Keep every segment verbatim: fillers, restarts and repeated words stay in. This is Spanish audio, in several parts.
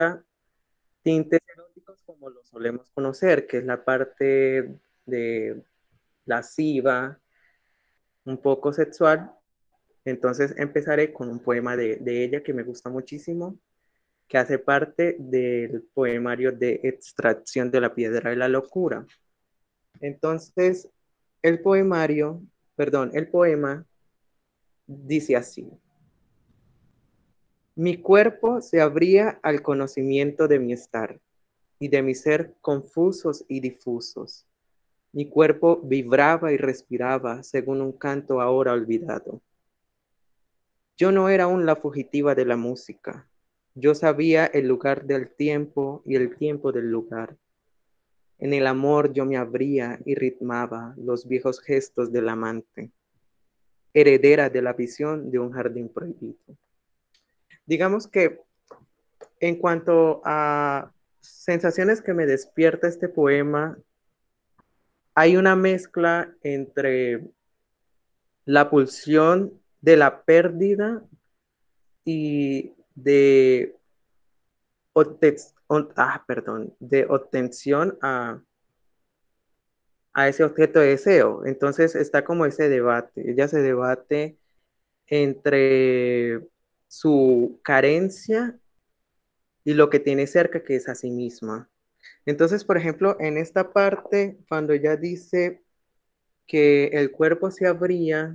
tintes eróticos como lo solemos conocer, que es la parte de lasciva, un poco sexual. Entonces empezaré con un poema de, de ella que me gusta muchísimo, que hace parte del poemario de Extracción de la Piedra de la Locura. Entonces, el poemario, perdón, el poema dice así: mi cuerpo se abría al conocimiento de mi estar y de mi ser confusos y difusos. Mi cuerpo vibraba y respiraba según un canto ahora olvidado. Yo no era aún la fugitiva de la música. Yo sabía el lugar del tiempo y el tiempo del lugar. En el amor yo me abría y ritmaba los viejos gestos del amante, heredera de la visión de un jardín prohibido. Digamos que en cuanto a sensaciones que me despierta este poema, hay una mezcla entre la pulsión de la pérdida y de, ah, perdón, de obtención a, a ese objeto de deseo. Entonces está como ese debate. Ella se debate entre su carencia y lo que tiene cerca, que es a sí misma. Entonces, por ejemplo, en esta parte, cuando ella dice que el cuerpo se abría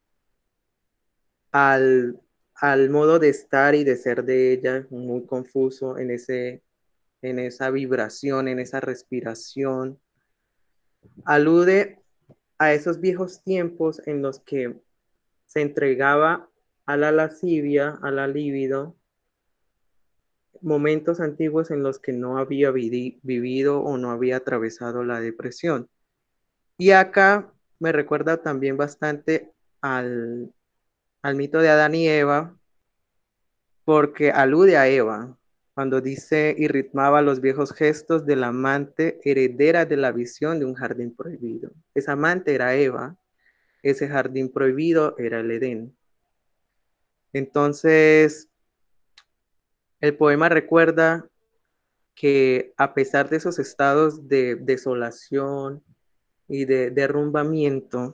al, al modo de estar y de ser de ella, muy confuso en, ese, en esa vibración, en esa respiración, alude a esos viejos tiempos en los que se entregaba a la lascivia, a la libido, momentos antiguos en los que no había vi vivido o no había atravesado la depresión. Y acá me recuerda también bastante al, al mito de Adán y Eva, porque alude a Eva, cuando dice y ritmaba los viejos gestos del amante heredera de la visión de un jardín prohibido. Esa amante era Eva, ese jardín prohibido era el Edén. Entonces, el poema recuerda que a pesar de esos estados de desolación y de derrumbamiento,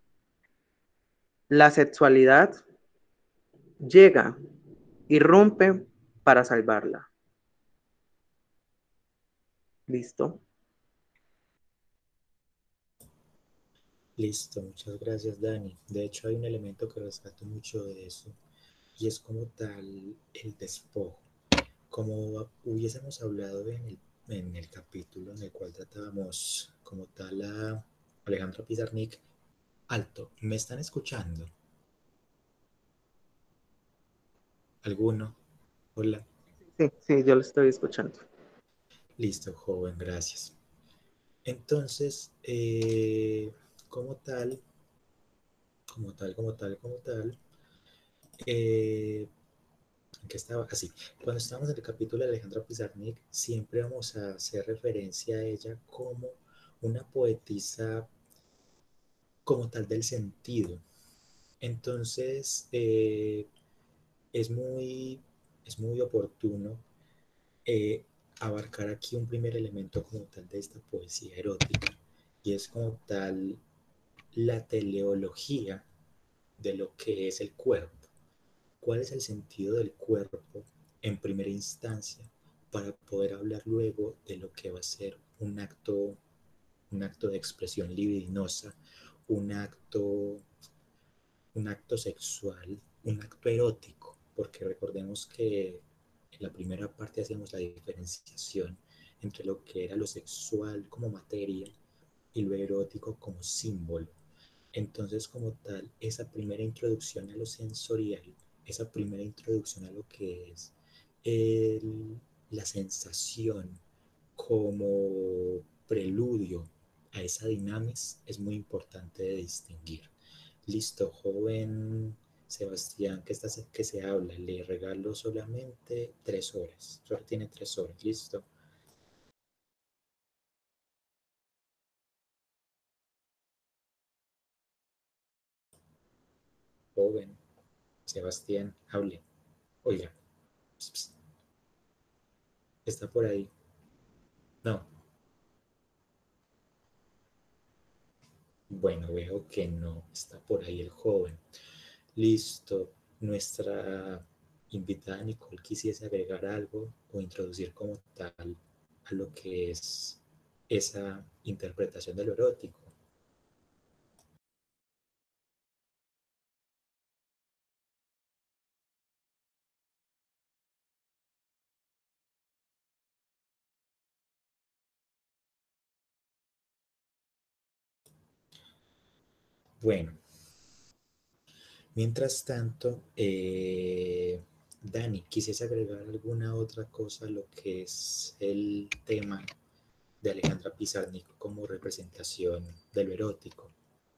la sexualidad llega, irrumpe para salvarla. ¿Listo? Listo, muchas gracias, Dani. De hecho, hay un elemento que rescato mucho de eso y es como tal el despojo. Como hubiésemos hablado en el, en el capítulo en el cual tratábamos como tal a Alejandro Pizarnik. Alto, ¿me están escuchando? ¿Alguno? Hola. Sí, sí, yo lo estoy escuchando. Listo, joven, gracias. Entonces, eh, como tal, como tal, como tal, como tal, eh, que estaba así. Cuando estábamos en el capítulo de Alejandra Pizarnik, siempre vamos a hacer referencia a ella como una poetisa como tal del sentido. Entonces, eh, es, muy, es muy oportuno eh, abarcar aquí un primer elemento como tal de esta poesía erótica, y es como tal la teleología de lo que es el cuerpo. ¿Cuál es el sentido del cuerpo en primera instancia para poder hablar luego de lo que va a ser un acto, un acto de expresión libidinosa, un acto, un acto sexual, un acto erótico? Porque recordemos que en la primera parte hacemos la diferenciación entre lo que era lo sexual como materia y lo erótico como símbolo. Entonces, como tal, esa primera introducción a lo sensorial, esa primera introducción a lo que es el, la sensación como preludio a esa dinámica es muy importante de distinguir. Listo, joven Sebastián, que, está, que se habla, le regalo solamente tres horas. Solo tiene tres horas, listo. Joven Sebastián, hable. Oiga, pss, pss. Está por ahí. No. Bueno, veo que no. Está por ahí el joven. Listo. Nuestra invitada Nicole quisiese agregar algo o introducir como tal a lo que es esa interpretación de lo erótico. Bueno, mientras tanto, eh, Dani, ¿quisiese agregar alguna otra cosa a lo que es el tema de Alejandra Pizarnik como representación de lo erótico?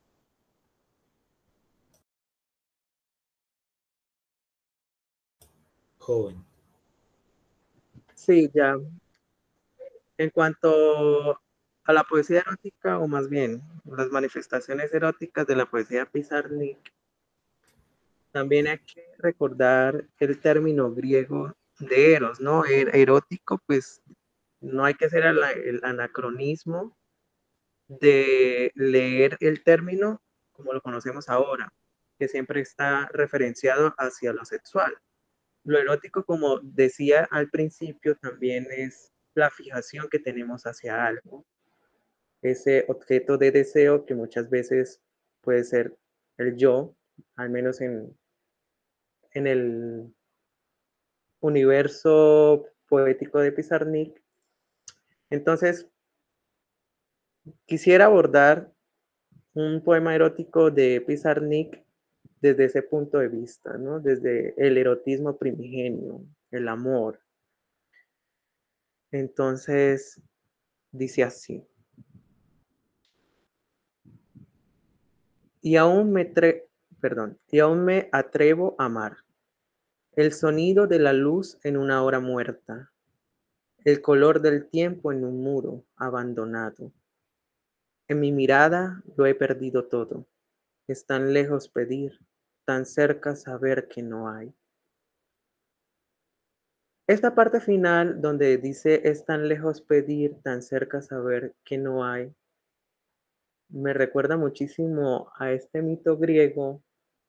Joven. Sí, ya. En cuanto a la poesía erótica, o más bien las manifestaciones eróticas de la poesía Pizarnik, también hay que recordar el término griego de eros, ¿no? Er- erótico, pues no hay que hacer el, el anacronismo de leer el término como lo conocemos ahora, que siempre está referenciado hacia lo sexual. Lo erótico, como decía al principio, también es la fijación que tenemos hacia algo, ese objeto de deseo que muchas veces puede ser el yo, al menos en, en el universo poético de Pizarnik. Entonces, quisiera abordar un poema erótico de Pizarnik desde ese punto de vista, ¿no? Desde el erotismo primigenio, el amor. Entonces, dice así, y aún me, tre perdón, y aún me atrevo a amar el sonido de la luz en una hora muerta, el color del tiempo en un muro abandonado. En mi mirada lo he perdido todo. Es tan lejos pedir, tan cerca saber que no hay. Esta parte final donde dice es tan lejos pedir, tan cerca saber que no hay, me recuerda muchísimo a este mito griego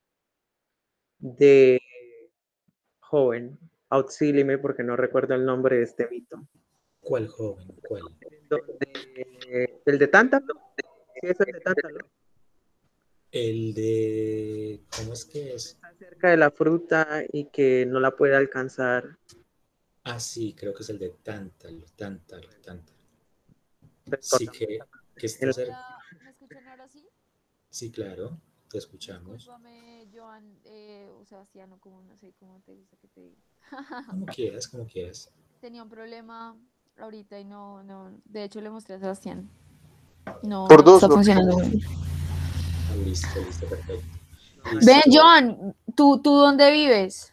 de joven, auxílime porque no recuerdo el nombre de este mito. ¿Cuál joven? ¿Cuál? Donde, el de Tántalo, sí es el de Tántalo, El de... ¿Cómo es que es? está cerca de la fruta y que no la puede alcanzar. Ah, sí, creo que es el de Tántalo, Tántalo, Bueno, Tántalo. pues Sí, cortamos que, esa que parte. está El- cerca. Hola, ¿me escuchan ahora sí? Sí, claro, te escuchamos. Discúlpame, Joan, eh, o Sebastiano, como no sé cómo te gusta que te diga. Como quieras, como quieras. Tenía un problema ahorita y no, no, de hecho le mostré a Sebastián. No, Por no me dos, está lo funcionando muy bien. Ah, listo, listo, perfecto. no, Ven, Listo. Joan, ¿tú, tú dónde vives?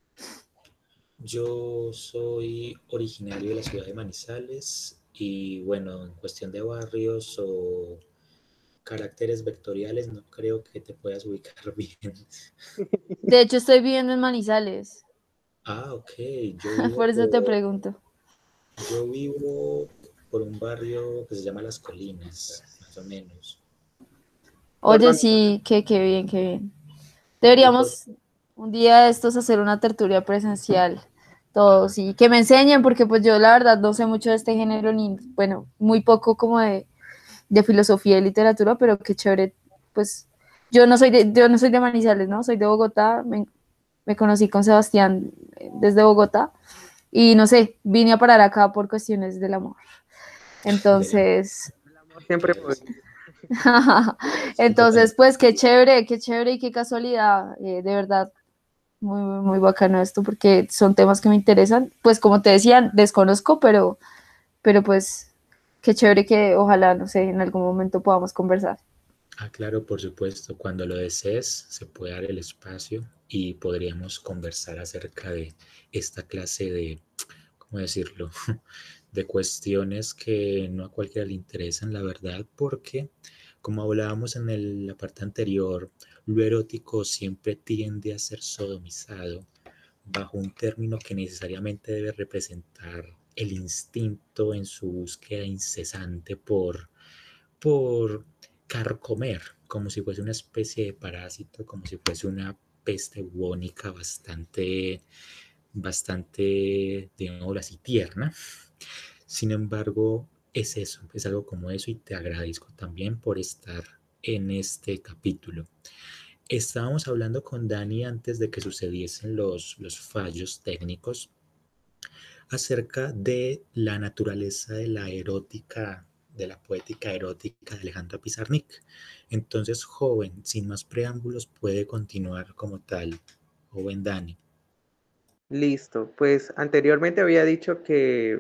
Yo soy originario de la ciudad de Manizales y bueno, en cuestión de barrios o caracteres vectoriales, no creo que te puedas ubicar bien. De hecho, estoy viviendo en Manizales, Ah, ok, yo vivo por eso te por, pregunto. yo vivo por un barrio que se llama Las Colinas, más o menos. por Oye, donde, sí, qué, qué bien, qué bien. ¿Y por? Deberíamos un día de estos hacer una tertulia presencial, Ah, todos, y que me enseñen, porque pues yo la verdad no sé mucho de este género, ni, bueno, muy poco como de, de filosofía y literatura, pero qué chévere, pues yo no soy de, yo no soy de Manizales, ¿no? Soy de Bogotá, me, me conocí con Sebastián eh, desde Bogotá, y no sé, vine a parar acá por cuestiones del amor. del amor, Entonces, el amor siempre claro, puede. sí, sí, entonces, totalmente. pues qué chévere, qué chévere y qué casualidad, eh, de verdad. Muy, muy, muy bacano esto porque son temas que me interesan. Pues como te decía, desconozco, pero, pero pues qué chévere que ojalá, no sé, en algún momento podamos conversar. Ah, claro, por supuesto, cuando lo desees se puede dar el espacio y podríamos conversar acerca de esta clase de, ¿cómo decirlo? De cuestiones que no a cualquiera le interesan, la verdad, porque como hablábamos en el- la parte anterior, lo erótico siempre tiende a ser sodomizado bajo un término que necesariamente debe representar el instinto en su búsqueda incesante por, por carcomer, como si fuese una especie de parásito, como si fuese una peste bubónica bastante, bastante, digamos así, tierna. Sin embargo, es eso, es algo como eso, y te agradezco también por estar en este capítulo. Estábamos hablando con Dani antes de que sucediesen los, los fallos técnicos acerca de la naturaleza de la erótica, de la poética erótica de Alejandra Pizarnik. Entonces, joven, sin más preámbulos, puede continuar como tal, joven Dani. Listo, pues anteriormente había dicho que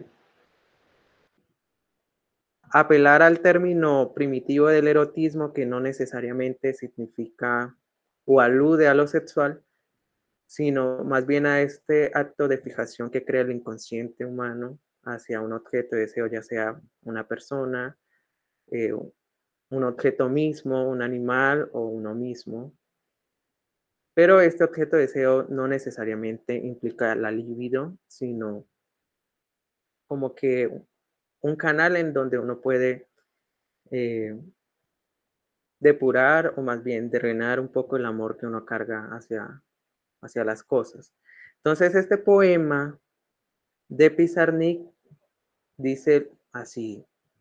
apelar al término primitivo del erotismo, que no necesariamente significa o alude a lo sexual, sino más bien a este acto de fijación que crea el inconsciente humano hacia un objeto de deseo, ya sea una persona, eh, un objeto mismo, un animal o uno mismo. Pero este objeto de deseo no necesariamente implica la libido, sino como que un canal en donde uno puede eh, depurar o más bien drenar un poco el amor que uno carga hacia, hacia las cosas. Entonces, este poema de Pizarnik dice así: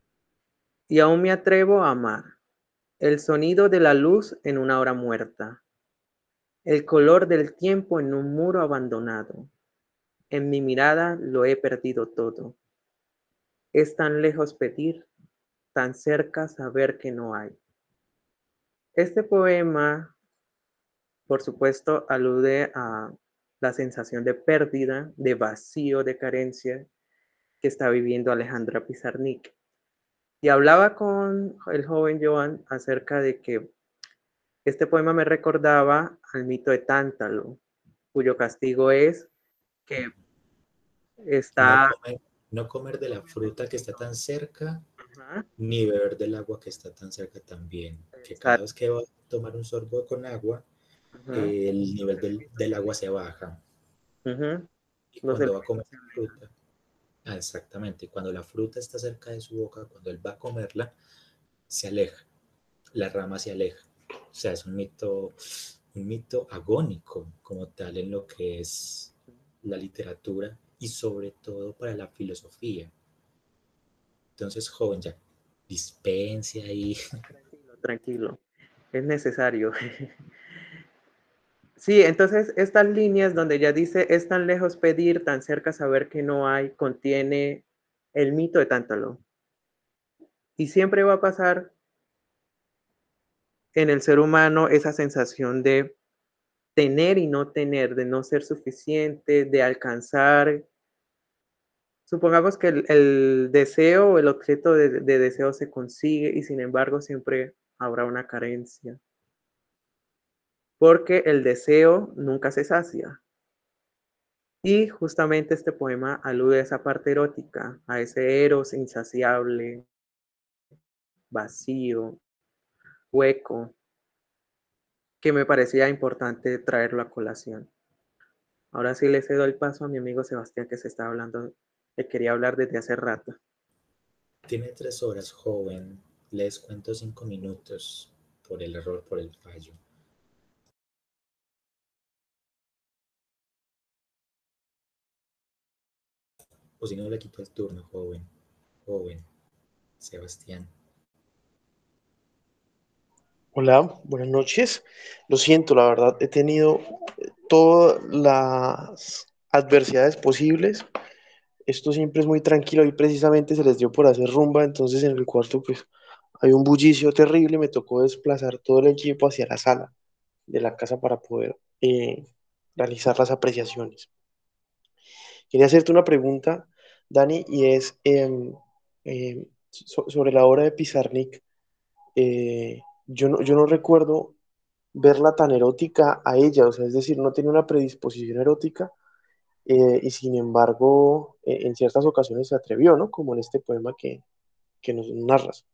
y aún me atrevo a amar el sonido de la luz en una hora muerta, el color del tiempo en un muro abandonado. En mi mirada lo he perdido todo. Es tan lejos pedir, tan cerca saber que no hay. Este poema, por supuesto, alude a la sensación de pérdida, de vacío, de carencia que está viviendo Alejandra Pizarnik. Y hablaba con el joven Joan acerca de que este poema me recordaba al mito de Tántalo, cuyo castigo es que No está... comer, no comer de la fruta que está tan cerca, Ajá, ni beber del agua que está tan cerca también. Que cada exacto, vez que va a tomar un sorbo con agua, ajá, eh, el los nivel del, elementos del se agua alejan. se baja. Ujú, Y los cuando va a comer elementos se la alejan. fruta, ah, exactamente, cuando la fruta está cerca de su boca, cuando él va a comerla, se aleja, la rama se aleja. O sea, es un mito, un mito agónico como tal en lo que es la literatura y sobre todo para la filosofía. Entonces, joven, ya dispense ahí. Tranquilo, tranquilo, es necesario. Sí, entonces estas líneas donde ya dice es tan lejos pedir, tan cerca saber que no hay, contiene el mito de Tántalo. Y siempre va a pasar en el ser humano esa sensación de tener y no tener, de no ser suficiente, de alcanzar. Supongamos que el, el deseo o el objeto de, de deseo se consigue y sin embargo siempre habrá una carencia, porque el deseo nunca se sacia. Y justamente este poema alude a esa parte erótica, a ese eros insaciable, vacío, hueco, que me parecía importante traerlo a colación. Ahora sí le cedo el paso a mi amigo Sebastián, que se está hablando, le quería hablar desde hace rato. Tiene tres horas, joven. Les cuento cinco minutos por el error, por el fallo. O si no, le quito el turno, joven. Joven, Sebastián. Hola, buenas noches. Lo siento, la verdad, he tenido eh, todas las adversidades posibles. Esto siempre es muy tranquilo y precisamente se les dio por hacer rumba, entonces en el cuarto pues hay un bullicio terrible, me tocó desplazar todo el equipo hacia la sala de la casa para poder eh, realizar las apreciaciones. Quería hacerte una pregunta, Dani, y es em, em, so- sobre la obra de Pizarnik. Eh, yo no, yo no recuerdo verla tan erótica a ella, o sea, es decir, no tiene una predisposición erótica eh, y sin embargo eh, en ciertas ocasiones se atrevió, ¿no? Como en este poema que, que nos narras.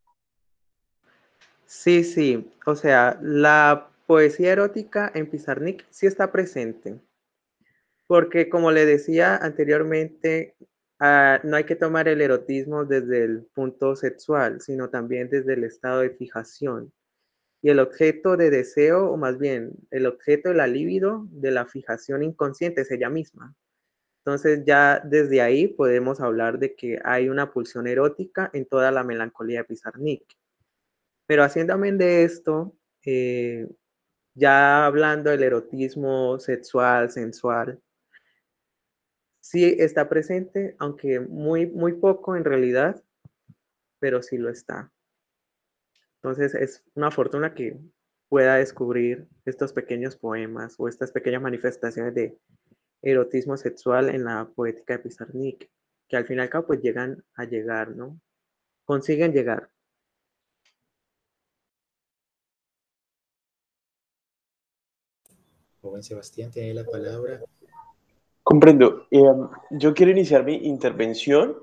Sí, sí, o sea, la poesía erótica en Pizarnik sí está presente, porque como le decía anteriormente, ah, no hay que tomar el erotismo desde el punto sexual, sino también desde el estado de fijación. Y el objeto de deseo, o más bien, el objeto de la libido, de la fijación inconsciente es ella misma. Entonces ya desde ahí podemos hablar de que hay una pulsión erótica en toda la melancolía de Pizarnik. Pero haciendo amén de esto, eh, ya hablando del erotismo sexual, sensual, sí está presente, aunque muy, muy poco en realidad, pero sí lo está. Entonces es una fortuna que pueda descubrir estos pequeños poemas o estas pequeñas manifestaciones de erotismo sexual en la poética de Pizarnik, que al fin y al cabo pues llegan a llegar, ¿no? Consiguen llegar. Joven Sebastián, tiene la palabra. Comprendo. Eh, yo quiero iniciar mi intervención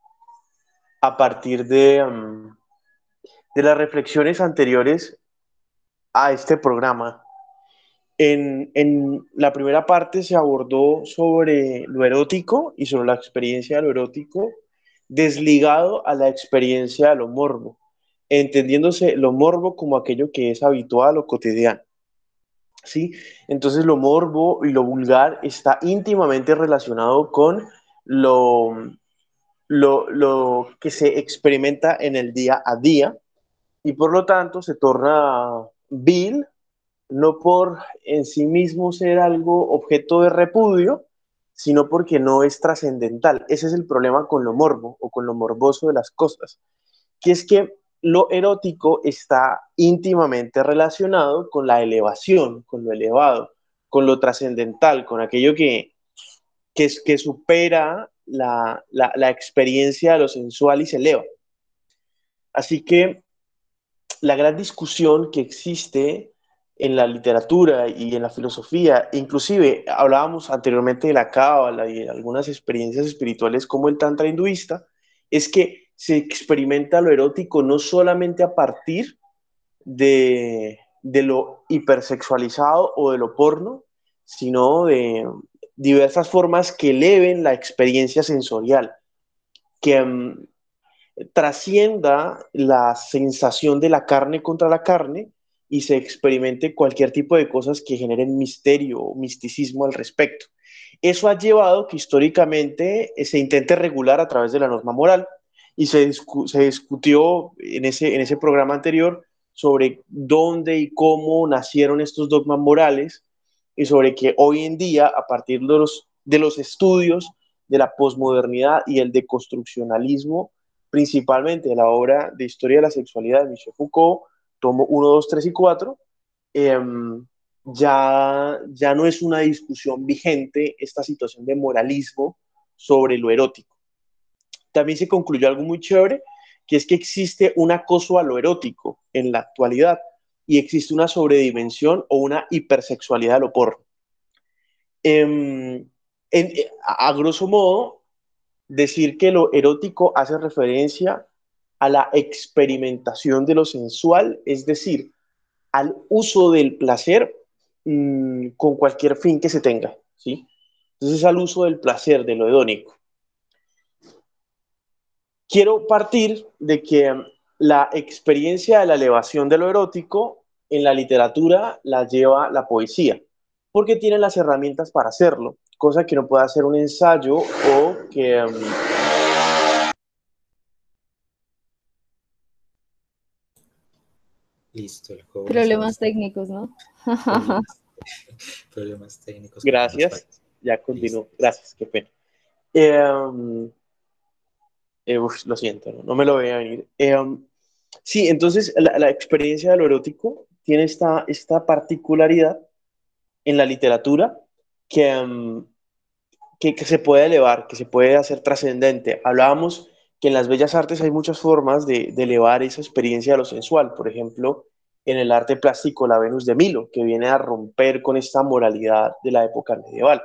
a partir de, um, de las reflexiones anteriores a este programa. En, en, la primera parte se abordó sobre lo erótico y sobre la experiencia de lo erótico, desligado a la experiencia de lo morbo, entendiéndose lo morbo como aquello que es habitual o cotidiano. ¿Sí? Entonces lo morbo y lo vulgar está íntimamente relacionado con lo, lo, lo que se experimenta en el día a día y por lo tanto se torna vil, no por en sí mismo ser algo objeto de repudio, sino porque no es trascendental. Ese es el problema con lo morbo o con lo morboso de las cosas, que es que lo erótico está íntimamente relacionado con la elevación, con lo elevado, con lo trascendental, con aquello que, que, que supera la, la, la experiencia de lo sensual y se eleva. Así que la gran discusión que existe en la literatura y en la filosofía, inclusive hablábamos anteriormente de la cábala y de algunas experiencias espirituales como el tantra hinduista, es que se experimenta lo erótico no solamente a partir de, de lo hipersexualizado o de lo porno, sino de diversas formas que eleven la experiencia sensorial, que um, trascienda la sensación de la carne contra la carne y se experimente cualquier tipo de cosas que generen misterio o misticismo al respecto. Eso ha llevado que históricamente se intente regular a través de la norma moral y se, discu se discutió en ese, en ese programa anterior sobre dónde y cómo nacieron estos dogmas morales y sobre que hoy en día, a partir de los, de los estudios de la posmodernidad y el deconstruccionalismo, principalmente de la obra de Historia de la Sexualidad de Michel Foucault, tomo uno, dos, tres y cuatro, eh, ya, ya no es una discusión vigente esta situación de moralismo sobre lo erótico. También se concluyó algo muy chévere, que es que existe un acoso a lo erótico en la actualidad y existe una sobredimensión o una hipersexualidad a lo porno. Eh, en, a, a grosso modo, decir que lo erótico hace referencia a la experimentación de lo sensual, es decir, al uso del placer mmm, con cualquier fin que se tenga, ¿sí? Entonces al uso del placer, de lo hedónico. Quiero partir de que um, la experiencia de la elevación de lo erótico en la literatura la lleva la poesía, porque tiene las herramientas para hacerlo, cosa que no puede hacer un ensayo o que... Um, Listo, el joven Problemas Sebastián. técnicos, ¿no? Problemas, problemas técnicos. Gracias, ya continúo. Gracias, qué pena. Eh, eh, uf, lo siento, no, no me lo veía venir. Eh, sí, entonces la, la, experiencia de lo erótico tiene esta, esta particularidad en la literatura que, um, que, que se puede elevar, que se puede hacer trascendente. Hablábamos que en las bellas artes hay muchas formas de, de elevar esa experiencia de lo sensual. Por ejemplo, en el arte plástico, la Venus de Milo, que viene a romper con esta moralidad de la época medieval.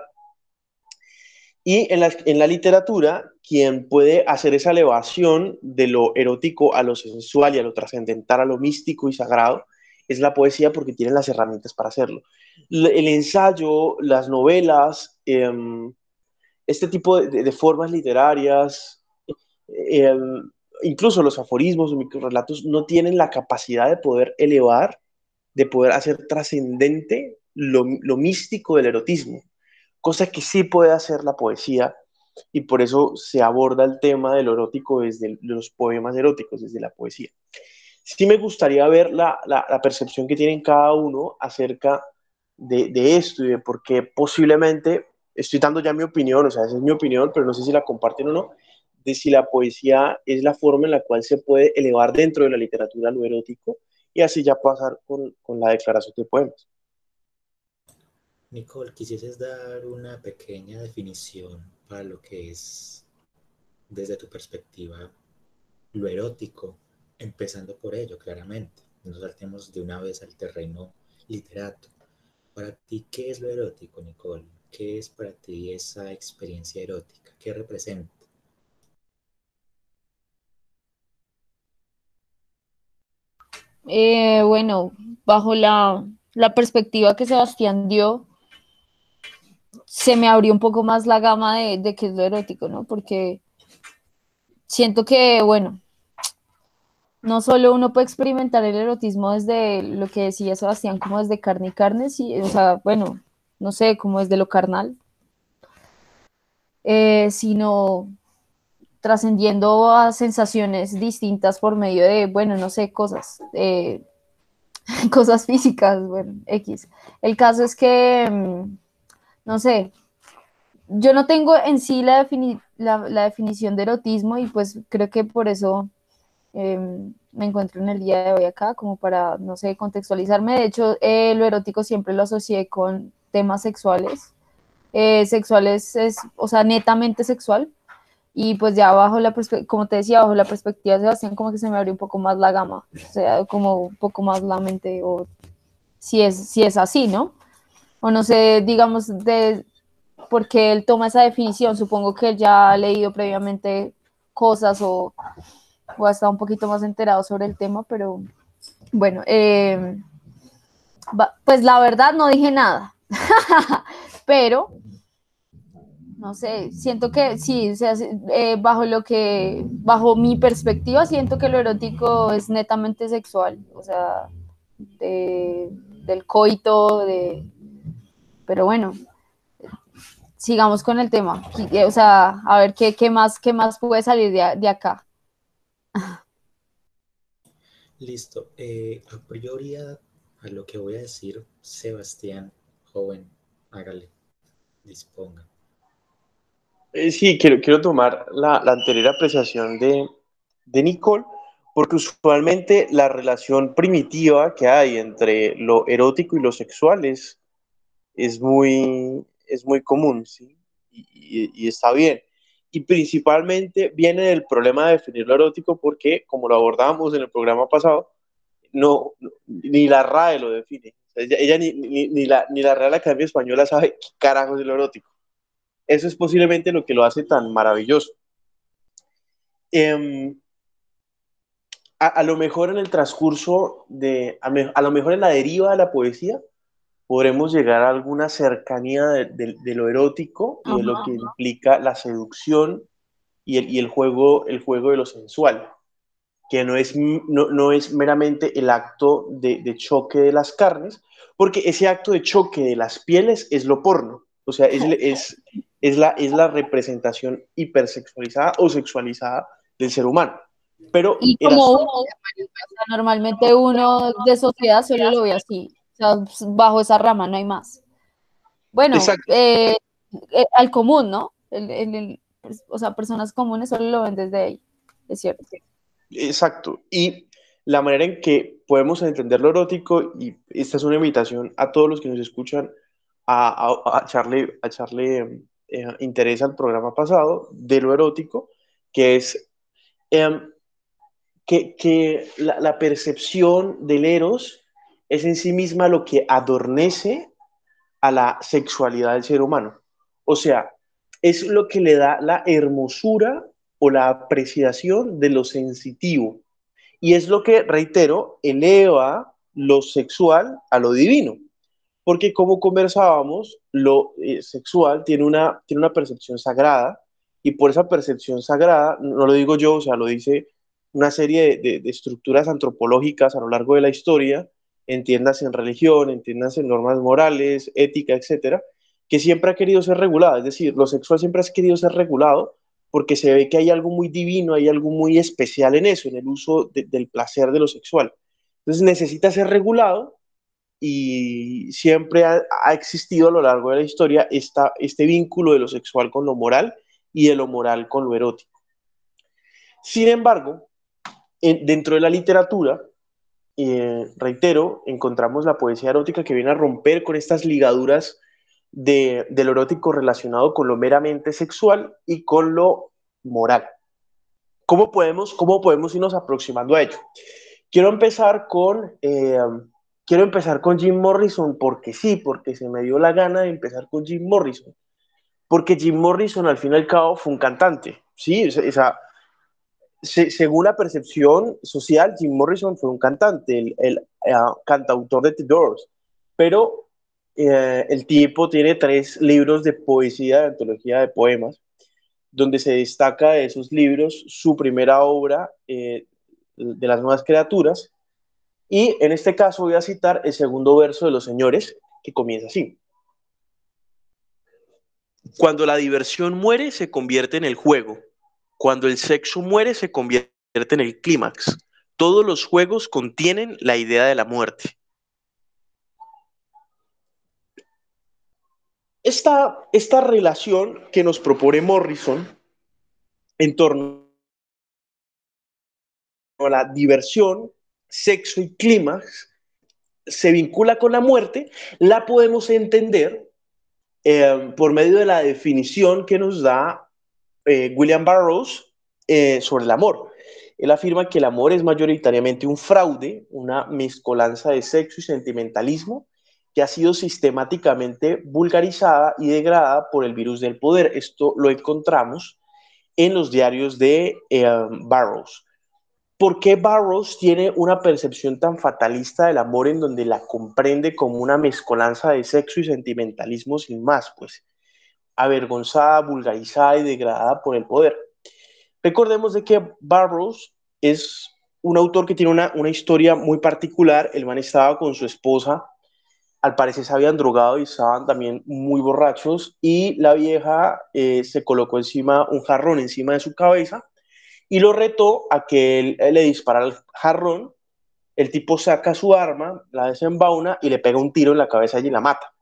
Y en la, en la literatura, quien puede hacer esa elevación de lo erótico a lo sensual y a lo trascendental, a lo místico y sagrado, es la poesía porque tiene las herramientas para hacerlo. El ensayo, las novelas, eh, este tipo de, de formas literarias, eh, incluso los aforismos o microrelatos, no tienen la capacidad de poder elevar, de poder hacer trascendente lo, lo místico del erotismo, cosa que sí puede hacer la poesía, y por eso se aborda el tema del erótico desde los poemas eróticos, desde la poesía. Sí me gustaría ver la, la, la percepción que tienen cada uno acerca de, de esto y de por qué posiblemente, estoy dando ya mi opinión, o sea, esa es mi opinión, pero no sé si la comparten o no, de si la poesía es la forma en la cual se puede elevar dentro de la literatura lo erótico y así ya pasar con, con la declaración de poemas. Nicole, ¿quisieses dar una pequeña definición para lo que es, desde tu perspectiva, lo erótico, empezando por ello, claramente? Nos saltemos de una vez al terreno literato. Para ti, ¿qué es lo erótico, Nicole? ¿Qué es para ti esa experiencia erótica? ¿Qué representa? Eh, bueno, bajo la, la perspectiva que Sebastián dio, se me abrió un poco más la gama de, de qué es lo erótico, ¿no? Porque siento que, bueno, no solo uno puede experimentar el erotismo desde lo que decía Sebastián, como desde carne y carne, sí, o sea, bueno, no sé, como desde lo carnal, eh, sino trascendiendo a sensaciones distintas por medio de, bueno, no sé, cosas, eh, cosas físicas, bueno, X. El caso es que, mm, no sé, yo no tengo en sí la, defini la, la definición de erotismo y pues creo que por eso eh, me encuentro en el día de hoy acá, como para, no sé, contextualizarme. De hecho, eh, lo erótico siempre lo asocié con temas sexuales. Eh, sexuales es, o sea, netamente sexual. Y pues ya bajo la perspectiva, como te decía, bajo la perspectiva de Sebastián, como que se me abrió un poco más la gama, o sea, como un poco más la mente, o si es, si es así, ¿no? O no sé, digamos, de por qué él toma esa definición. Supongo que él ya ha leído previamente cosas o, o ha estado un poquito más enterado sobre el tema, pero bueno, eh, pues la verdad no dije nada, pero no sé, siento que sí, o sea, eh, bajo lo que, bajo mi perspectiva, siento que lo erótico es netamente sexual, o sea, de, del coito, de, pero bueno, sigamos con el tema, o sea, a ver qué, qué más, qué más puede salir de, de acá. Listo. Eh, a priori a, a lo que voy a decir, Sebastián, joven, hágale, disponga. Eh, sí, quiero, quiero tomar la, la anterior apreciación de, de Nicole, porque usualmente la relación primitiva que hay entre lo erótico y lo sexual es, es muy, es muy común, ¿sí? Y, y- y está bien. Y principalmente viene del problema de definir lo erótico porque, como lo abordábamos en el programa pasado, no, no- ni la RAE lo define. O sea, ella, ella ni, ni, ni la, ni la Real Academia Española sabe qué carajo es lo erótico. Eso es posiblemente lo que lo hace tan maravilloso. Eh, a, a, lo mejor en el transcurso de, a, me, a, lo mejor en la deriva de la poesía, podremos llegar a alguna cercanía de, de, de lo erótico y de lo que implica la seducción y el, y el, juego, el juego de lo sensual, que no es, no, no es meramente el acto de, de choque de las carnes, porque ese acto de choque de las pieles es lo porno, o sea, es, es, es, la, es la representación hipersexualizada o sexualizada del ser humano. Pero Y el como uno, asunto... o sea, normalmente uno de sociedad solo lo ve así, o sea, bajo esa rama no hay más. Bueno, Exacto, eh, eh, al común, ¿no? El, el, el, o sea, personas comunes solo lo ven desde ahí, es cierto. exacto. Y la manera en que podemos entender lo erótico, y esta es una invitación a todos los que nos escuchan a, a, a echarle, a echarle eh, interés al programa pasado de lo erótico, que es eh, que, que la, la, percepción del eros es en sí misma lo que adornece a la sexualidad del ser humano. O sea, es lo que le da la hermosura o la apreciación de lo sensitivo. Y es lo que, reitero, eleva lo sexual a lo divino. porque como conversábamos, lo eh, sexual tiene una, tiene una percepción sagrada, y por esa percepción sagrada, no lo digo yo, o sea, lo dice una serie de, de, de estructuras antropológicas a lo largo de la historia, entiéndase en religión, entiéndase en normas morales, ética, etcétera, que siempre ha querido ser regulada. Es decir, lo sexual siempre ha querido ser regulado porque se ve que hay algo muy divino, hay algo muy especial en eso, en el uso de, del placer de lo sexual. Entonces necesita ser regulado, y siempre ha, ha, existido a lo largo de la historia esta, este vínculo de lo sexual con lo moral y de lo moral con lo erótico. Sin embargo, en, dentro de la literatura, eh, reitero, encontramos la poesía erótica que viene a romper con estas ligaduras de, de lo erótico relacionado con lo meramente sexual y con lo moral. ¿Cómo podemos, cómo podemos irnos aproximando a ello? Quiero empezar con, eh, quiero empezar con Jim Morrison porque sí, porque se me dio la gana de empezar con Jim Morrison. Porque Jim Morrison, al fin y al cabo, fue un cantante, ¿sí? O sea, se, según la percepción social, Jim Morrison fue un cantante, el, el uh, cantautor de The Doors. Pero eh, el tipo tiene tres libros de poesía, de antología de poemas, donde se destaca de esos libros su primera obra, eh, de las nuevas criaturas, y en este caso voy a citar el segundo verso de Los Señores, que comienza así. Cuando la diversión muere, se convierte en el juego. Cuando el sexo muere, se convierte en el clímax. Todos los juegos contienen la idea de la muerte. Esta, esta relación que nos propone Morrison en torno a la diversión, sexo y clímax se vincula con la muerte, la podemos entender eh, por medio de la definición que nos da eh, William Burroughs eh, sobre el amor. Él afirma que el amor es mayoritariamente un fraude, una mezcolanza de sexo y sentimentalismo que ha sido sistemáticamente vulgarizada y degradada por el virus del poder. Esto lo encontramos en los diarios de eh, Burroughs. ¿Por qué Burroughs tiene una percepción tan fatalista del amor en donde la comprende como una mezcolanza de sexo y sentimentalismo sin más? Pues avergonzada, vulgarizada y degradada por el poder. Recordemos de que Burroughs es un autor que tiene una, una historia muy particular. El man estaba con su esposa, al parecer se habían drogado y estaban también muy borrachos, y la vieja eh, se colocó encima un jarrón encima de su cabeza y lo retó a que él, él le disparara al jarrón. El tipo saca su arma, la desembauna y le pega un tiro en la cabeza y la mata.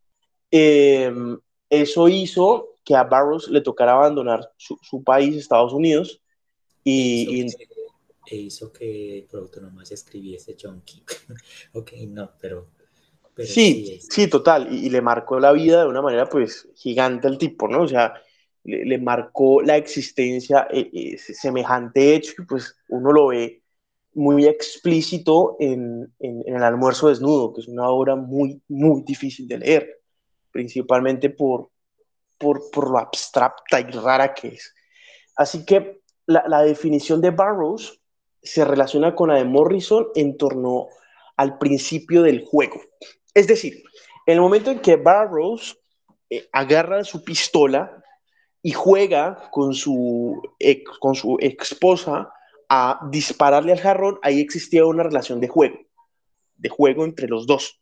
Eh, eso hizo que a Burroughs le tocara abandonar su, su país, Estados Unidos, y, e hizo, y que, e hizo que por autonomía se escribiese Chonky. Ok, no, pero, pero sí, sí es. sí, total, y, y le marcó la vida de una manera pues gigante al tipo, ¿no? O sea, le, le marcó la existencia, eh, eh, semejante hecho, y pues uno lo ve muy explícito en, en, en El almuerzo desnudo, que es una obra muy, muy difícil de leer, principalmente por, por, por lo abstracta y rara que es. Así que la, la definición de Burroughs se relaciona con la de Morrison en torno al principio del juego. Es decir, en el momento en que Burroughs eh, agarra su pistola y juega con su, ex, con su esposa a dispararle al jarrón, ahí existía una relación de juego, de juego entre los dos.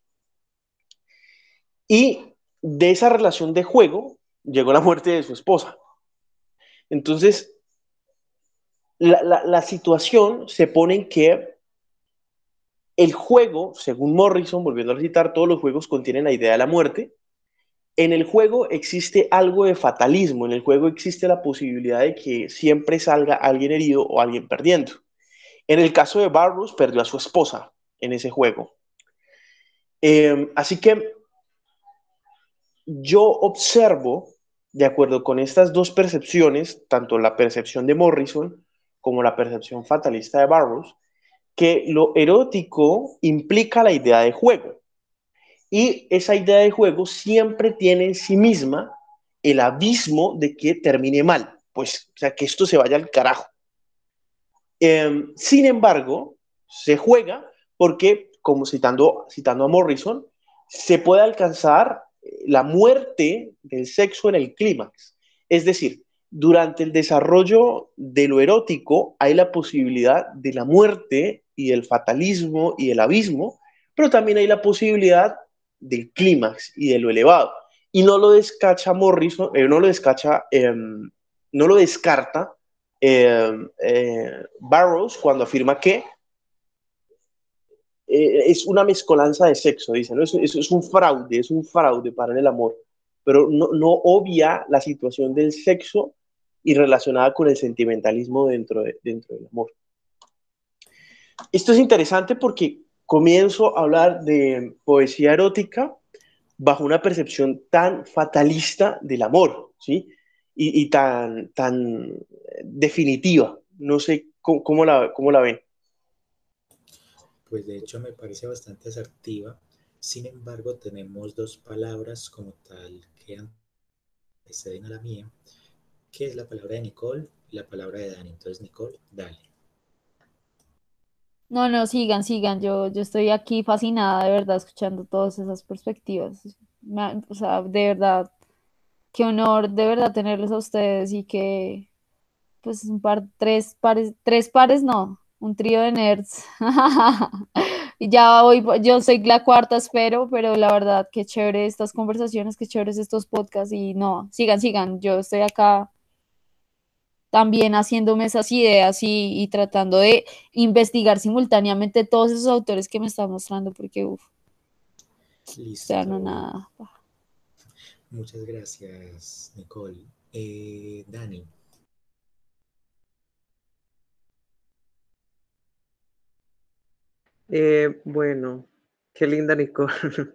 Y de esa relación de juego llegó la muerte de su esposa. Entonces, la, la, la situación se pone en que el juego, según Morrison, volviendo a citar, todos los juegos contienen la idea de la muerte. En el juego existe algo de fatalismo, en el juego existe la posibilidad de que siempre salga alguien herido o alguien perdiendo. En el caso de Burroughs, perdió a su esposa en ese juego. Eh, así que yo observo, de acuerdo con estas dos percepciones, tanto la percepción de Morrison como la percepción fatalista de Burroughs, que lo erótico implica la idea de juego. Y esa idea de juego siempre tiene en sí misma el abismo de que termine mal, pues, o sea, que esto se vaya al carajo. Eh, sin embargo, se juega porque, como citando, citando a Morrison, se puede alcanzar la muerte del sexo en el clímax. Es decir, durante el desarrollo de lo erótico hay la posibilidad de la muerte y del fatalismo y del abismo, pero también hay la posibilidad del clímax y de lo elevado. Y no lo descacha Morrison, eh, no lo descacha, eh, no lo descarta eh, eh, Burroughs cuando afirma que eh, es una mezcolanza de sexo, dice, ¿no? Eso, eso es un fraude, es un fraude para el amor, pero no, no obvia la situación del sexo y relacionada con el sentimentalismo dentro, de, dentro del amor. Esto es interesante porque comienzo a hablar de poesía erótica bajo una percepción tan fatalista del amor, ¿sí? Y, y tan, tan definitiva. No sé cómo, cómo, la, cómo la ven. Pues de hecho me parece bastante asertiva. Sin embargo, tenemos dos palabras como tal que anteceden a la mía, que es la palabra de Nicole y la palabra de Dani. Entonces, Nicole, dale. No, no, sigan, sigan. Yo, yo estoy aquí fascinada de verdad escuchando todas esas perspectivas. Me ha- o sea, de verdad, qué honor de verdad tenerlos a ustedes y que, pues, un par, tres pares, tres pares, no, un trío de nerds. Y ya voy, yo soy la cuarta, espero, pero la verdad, qué chévere estas conversaciones, qué chéveres estos podcasts y no, sigan, sigan. Yo estoy acá también haciéndome esas ideas y, y tratando de investigar simultáneamente todos esos autores que me están mostrando, porque, uff, o sea, no Listo. nada. Muchas gracias, Nicole. Eh, Dani, Eh, bueno, qué linda Nicole.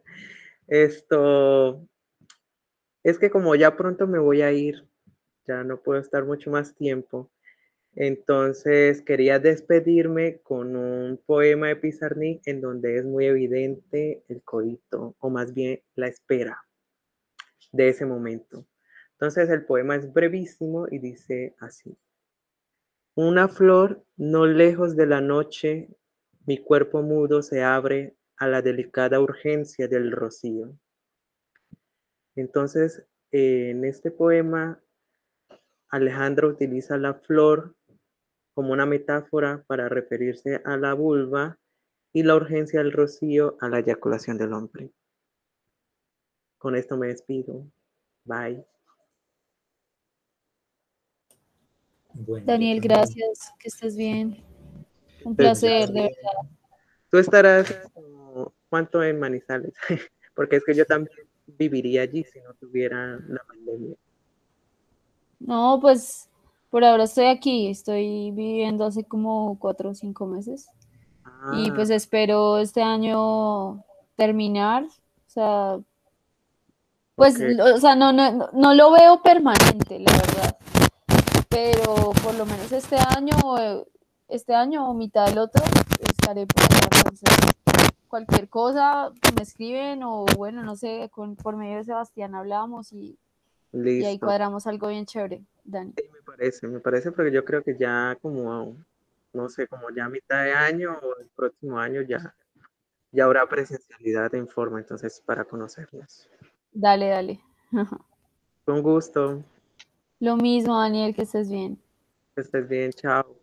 Esto es que como ya pronto me voy a ir, ya no puedo estar mucho más tiempo. Entonces quería despedirme con un poema de Pizarnik en donde es muy evidente el coito, o más bien la espera de ese momento. Entonces el poema es brevísimo y dice así. Una flor no lejos de la noche, mi cuerpo mudo se abre a la delicada urgencia del rocío. Entonces, eh, en este poema, Alejandro utiliza la flor como una metáfora para referirse a la vulva y la urgencia del rocío a la eyaculación del hombre. Con esto me despido. Bye. bueno, yo Daniel, también, gracias, que estés bien. Un Pues, yo placer, de también, verdad. tú estarás como, ¿cuánto en Manizales? Porque es que yo también viviría allí si no tuviera la pandemia. No, pues por ahora estoy aquí, estoy viviendo hace como cuatro o cinco meses y Ah, pues espero este año terminar, o sea, ok, pues, lo- o sea, no, no, no no lo veo permanente, la verdad, pero por lo menos este año, eh, este año o mitad del otro, estaré por allá. Entonces, cualquier cosa me escriben o bueno, no sé, con, por medio de Sebastián hablamos y, y ahí listo. cuadramos algo bien chévere, Dani. Sí, me parece, me parece porque yo creo que ya como, no sé, como ya a mitad de año o el próximo año ya, ya habrá presencialidad en forma, entonces para conocernos. Dale, dale. Con gusto, Lo mismo, Daniel, que estés bien. que estés bien, chao.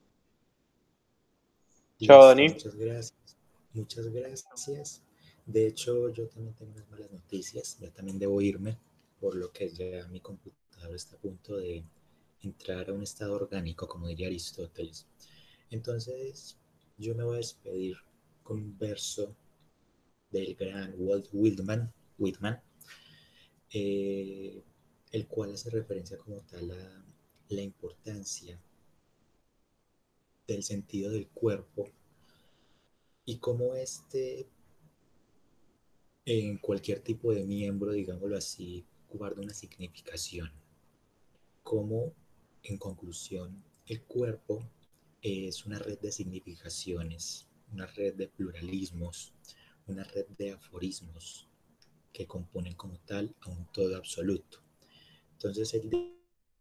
Chao, listo, Dani. muchas gracias. Muchas gracias. De hecho, yo también tengo unas malas noticias. Ya también debo irme, por lo que ya mi computador está a punto de entrar a un estado orgánico, como diría Aristóteles. Entonces, yo me voy a despedir con un verso del gran Walt Whitman, Whitman eh, el cual hace referencia como tal a la importancia del sentido del cuerpo y cómo este en cualquier tipo de miembro, digámoslo así, guarda una significación. Como, en conclusión, el cuerpo es una red de significaciones, una red de pluralismos, una red de aforismos que componen como tal a un todo absoluto. Entonces, él dice,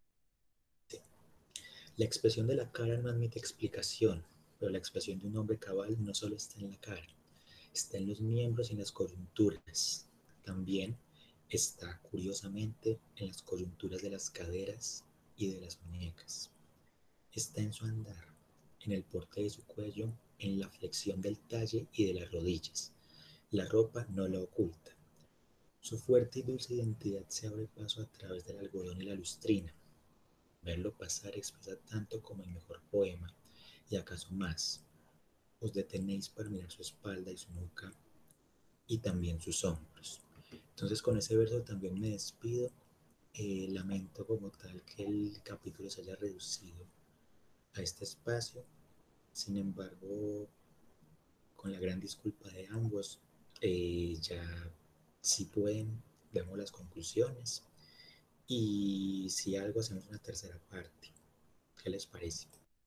la expresión de la cara no admite explicación, pero la expresión de un hombre cabal no solo está en la cara, está en los miembros y en las coyunturas. también está curiosamente en las coyunturas de las caderas y de las muñecas. Está en su andar, en el porte de su cuello, en la flexión del talle y de las rodillas. La ropa no la oculta. Su fuerte y dulce identidad se abre paso a través del algodón y la lustrina. Verlo pasar expresa tanto como el mejor poema, y acaso más. Os detenéis para mirar su espalda y su nuca, y también sus hombros. Entonces con ese verso también me despido. Eh, lamento como tal que el capítulo se haya reducido a este espacio. Sin embargo, con la gran disculpa de ambos, eh, ya si pueden, vemos las conclusiones y si algo hacemos una tercera parte. ¿Qué les parece?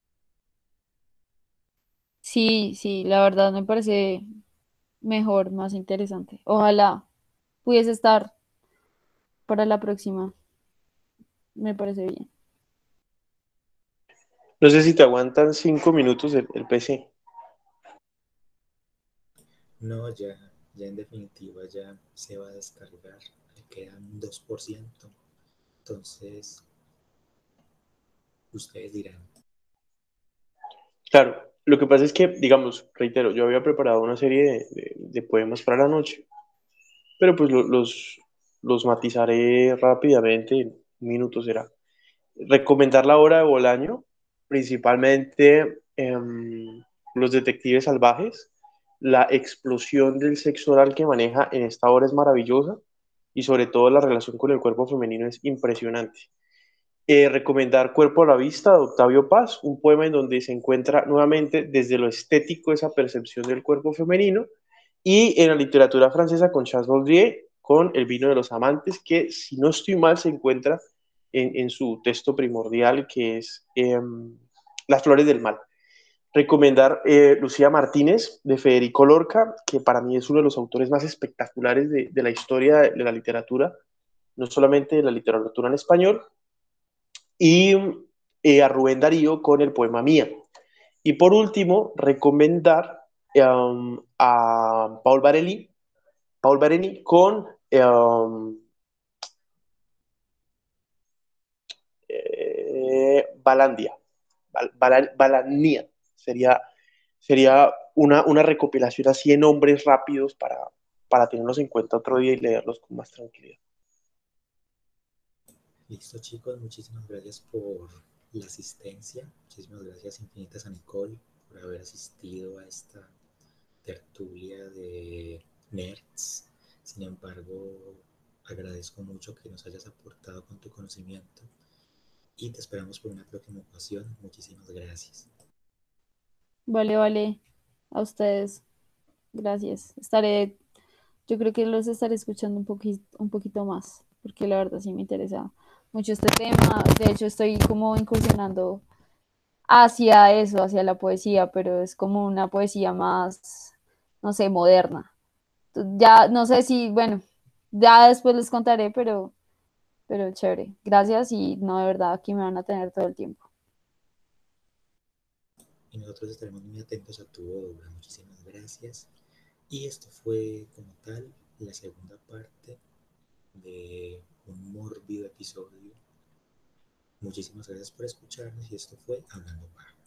Sí, sí, la verdad me parece mejor, más interesante. Ojalá pudiese estar para la próxima. Me parece bien. No sé si te aguantan cinco minutos el, el P C. No, ya, ya en definitiva ya se va a descargar. Le quedan un dos por ciento. Entonces, ustedes dirán. Claro, lo que pasa es que, digamos, reitero, yo había preparado una serie de, de- de poemas para la noche, pero pues lo- los, los matizaré rápidamente, en un minuto será. Recomendar La Hora de Bolaño, principalmente em, Los Detectives Salvajes. La explosión del sexo oral que maneja en esta obra es maravillosa y sobre todo la relación con el cuerpo femenino es impresionante. Eh, recomendar Cuerpo a la Vista de Octavio Paz, un poema en donde se encuentra nuevamente desde lo estético esa percepción del cuerpo femenino, y en la literatura francesa con Charles Baudelaire, con El vino de los amantes, que si no estoy mal se encuentra en, en su texto primordial, que es eh, Las flores del mal. Recomendar eh, Lucía Martínez de Federico Lorca, que para mí es uno de los autores más espectaculares de, de la historia de, de la literatura, no solamente de la literatura en español, y eh, a Rubén Darío con el poema Mía. Y por último, recomendar um, a Paul Barelli, Paul Bareni con um, eh, Balandia, Bal, Bal, Balania. Sería, sería una, una recopilación así de nombres rápidos para, para tenerlos en cuenta otro día y leerlos con más tranquilidad. Listo, chicos, muchísimas gracias por la asistencia. Muchísimas gracias infinitas a Nicole por haber asistido a esta tertulia de nerds. Sin embargo, agradezco mucho que nos hayas aportado con tu conocimiento y te esperamos por una próxima ocasión. Muchísimas gracias. Vale, vale. A ustedes. Gracias. Estaré, yo creo que los estaré escuchando un poquito, un poquito más, porque la verdad sí me interesa mucho este tema. De hecho, estoy como incursionando hacia eso, hacia la poesía, pero es como una poesía más, no sé, moderna. Ya no sé si, bueno, ya después les contaré, pero, pero chévere. Gracias y no, de verdad, aquí me van a tener todo el tiempo. Y nosotros estaremos muy atentos a tu obra. Muchísimas gracias. Y esto fue como tal la segunda parte de un mórbido episodio. Muchísimas gracias por escucharnos y esto fue Hablando Paja.